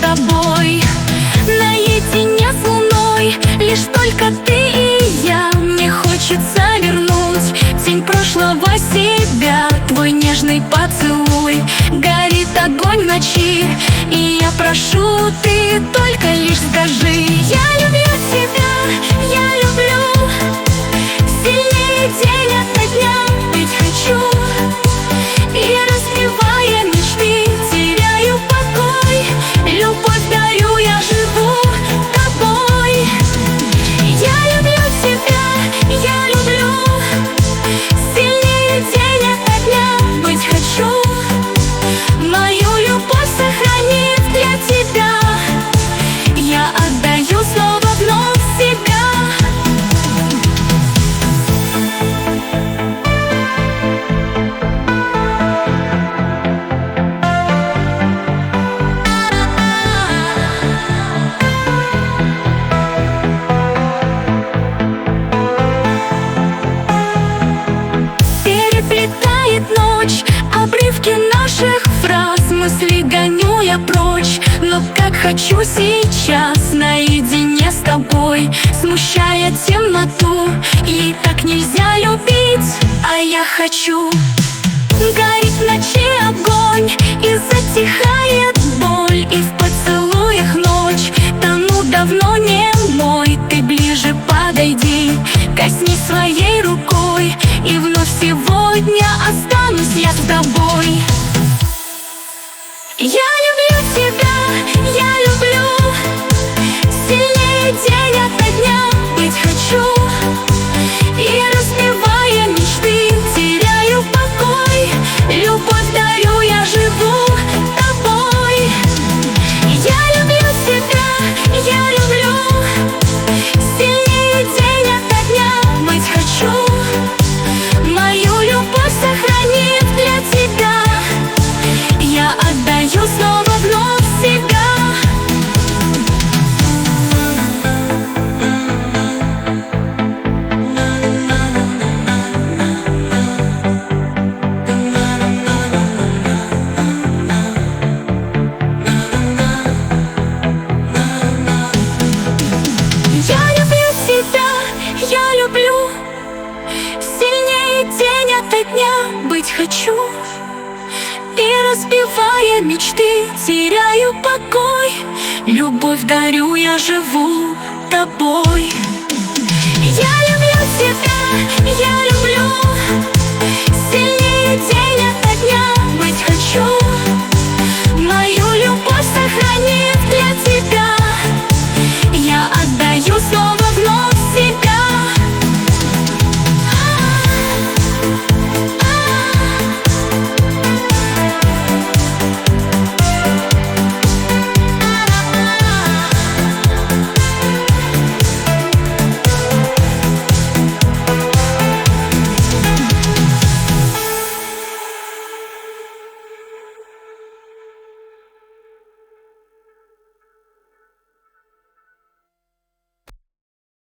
тобой наедине с луной. Лишь только ты и я. Мне хочется вернуть тень прошлого себя. Твой нежный поцелуй, горит огонь в ночи. И я прошу, ты только лишь скажи: я люблю тебя, я люблю. Сильнее день ото дня быть хочу. И разбивая мечты, теряю покой. Любовь дарю, я живу тобой. Я люблю тебя, я люблю. Сильнее день ото дня быть хочу. Мою любовь сохранит для тебя. Я отдаю снова вновь себя. Переплетает ночь обрывки наших фраз. Мысли гоню я прочь, но как хочу сейчас наедине с тобой, смущая темноту. Ей так нельзя любить, а я хочу. Горит в ночи огонь, и затихает боль. И в поцелуях ночь тону давно не мой. Ты ближе подойди, коснись своей рукой. И вновь сегодня останусь я с тобой. Я люблю тебя, я люблю. Сильнее день ото дня быть хочу. И разбивая мечты, теряю покой. Любовь дарю, я живу тобой. Я люблю тебя, я люблю. Сильнее день ото дня быть хочу. Мою любовь сохранит для тебя. Я отдаю снова вновь себя. Я люблю тебя, я люблю. Сильнее день ото дня быть хочу. И разбивая мечты, теряю покой. Любовь дарю, я живу тобой. Я люблю тебя, я люблю.